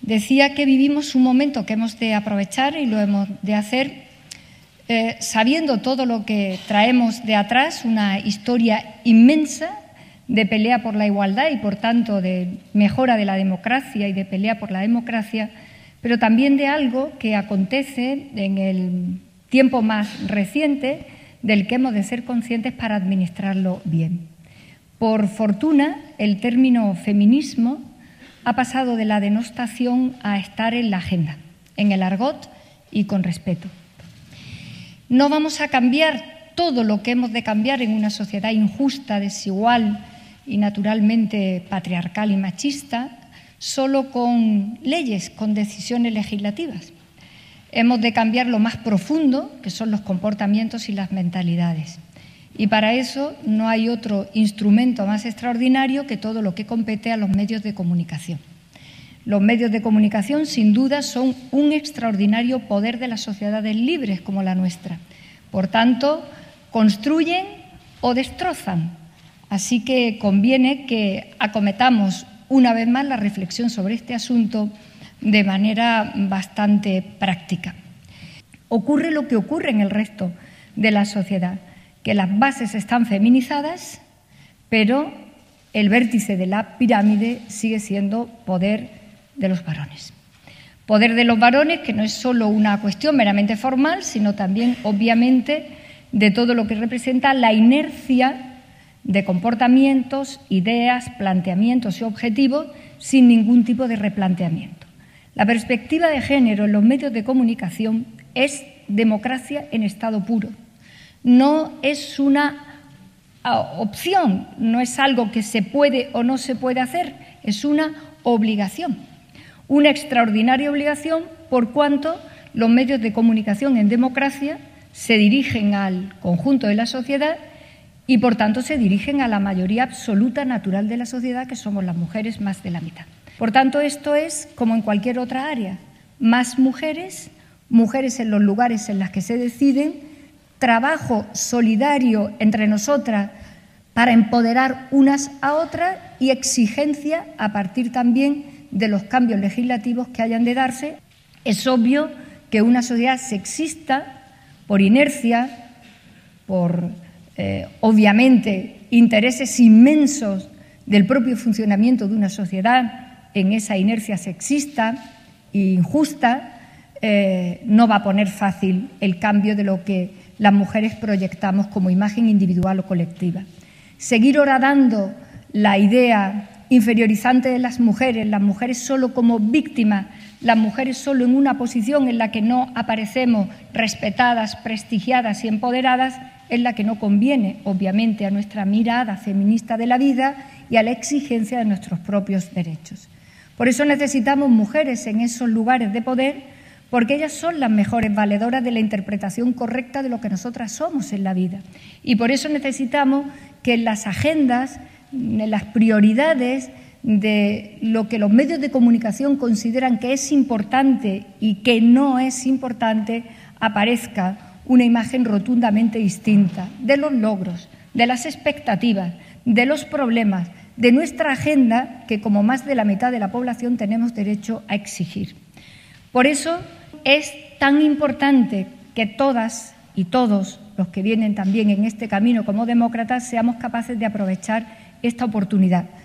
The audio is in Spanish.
Decía que vivimos un momento que hemos de aprovechar y lo hemos de hacer sabiendo todo lo que traemos de atrás, una historia inmensa de pelea por la igualdad y, por tanto, de mejora de la democracia y de pelea por la democracia, pero también de algo que acontece en el tiempo más reciente del que hemos de ser conscientes para administrarlo bien. Por fortuna, el término feminismo ha pasado de la denostación a estar en la agenda, en el argot y con respeto. No vamos a cambiar todo lo que hemos de cambiar en una sociedad injusta, desigual y naturalmente patriarcal y machista solo con leyes, con decisiones legislativas. Hemos de cambiar lo más profundo, que son los comportamientos y las mentalidades. Y para eso no hay otro instrumento más extraordinario que todo lo que compete a los medios de comunicación. Los medios de comunicación, sin duda, son un extraordinario poder de las sociedades libres como la nuestra. Por tanto, construyen o destrozan. Así que conviene que acometamos una vez más la reflexión sobre este asunto de manera bastante práctica. Ocurre lo que ocurre en el resto de la sociedad, que las bases están feminizadas, pero el vértice de la pirámide sigue siendo poder de los varones. Poder de los varones, que no es solo una cuestión meramente formal, sino también, obviamente, de todo lo que representa la inercia de comportamientos, ideas, planteamientos y objetivos sin ningún tipo de replanteamiento. La perspectiva de género en los medios de comunicación es democracia en estado puro. No es una opción, no es algo que se puede o no se puede hacer, es una obligación. Una extraordinaria obligación por cuanto los medios de comunicación en democracia se dirigen al conjunto de la sociedad y, por tanto, se dirigen a la mayoría absoluta natural de la sociedad, que somos las mujeres, más de la mitad. Por tanto, esto es como en cualquier otra área. Más mujeres, mujeres en los lugares en los que se deciden, trabajo solidario entre nosotras para empoderar unas a otras y exigencia a partir también de los cambios legislativos que hayan de darse. Es obvio que una sociedad sexista, por inercia, por obviamente intereses inmensos del propio funcionamiento de una sociedad en esa inercia sexista e injusta, no va a poner fácil el cambio de lo que las mujeres proyectamos como imagen individual o colectiva. Seguir horadando la idea inferiorizante de las mujeres solo como víctimas, las mujeres solo en una posición en la que no aparecemos respetadas, prestigiadas y empoderadas, es la que no conviene, obviamente, a nuestra mirada feminista de la vida y a la exigencia de nuestros propios derechos. Por eso necesitamos mujeres en esos lugares de poder, porque ellas son las mejores valedoras de la interpretación correcta de lo que nosotras somos en la vida. Y por eso necesitamos que en las agendas, en las prioridades de lo que los medios de comunicación consideran que es importante y que no es importante, aparezca una imagen rotundamente distinta de los logros, de las expectativas, de los problemas, de nuestra agenda que, como más de la mitad de la población, tenemos derecho a exigir. Por eso es tan importante que todas y todos los que vienen también en este camino como demócratas seamos capaces de aprovechar esta oportunidad.